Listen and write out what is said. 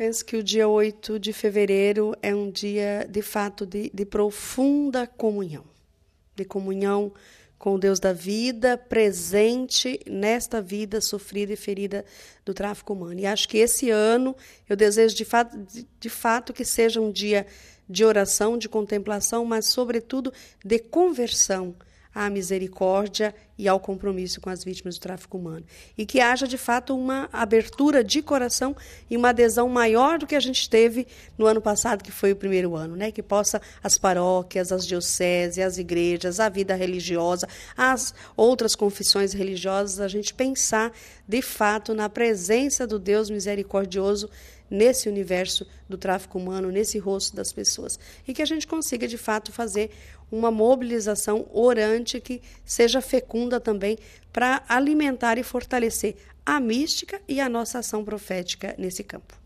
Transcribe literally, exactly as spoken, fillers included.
Penso que o dia oito de fevereiro é um dia, de fato, de, de profunda comunhão. De comunhão com o Deus da vida, presente nesta vida sofrida e ferida do tráfico humano. E acho que esse ano eu desejo de fato, de, de fato que seja um dia de oração, de contemplação, mas, sobretudo, de conversão à misericórdia e ao compromisso com as vítimas do tráfico humano. E que haja, de fato, uma abertura de coração e uma adesão maior do que a gente teve no ano passado, que foi o primeiro ano, né? Que possa as paróquias, as dioceses, as igrejas, a vida religiosa, as outras confissões religiosas, a gente pensar, de fato, na presença do Deus misericordioso nesse universo do tráfico humano, nesse rosto das pessoas. E que a gente consiga, de fato, fazer uma mobilização orante que seja fecunda também para alimentar e fortalecer a mística e a nossa ação profética nesse campo.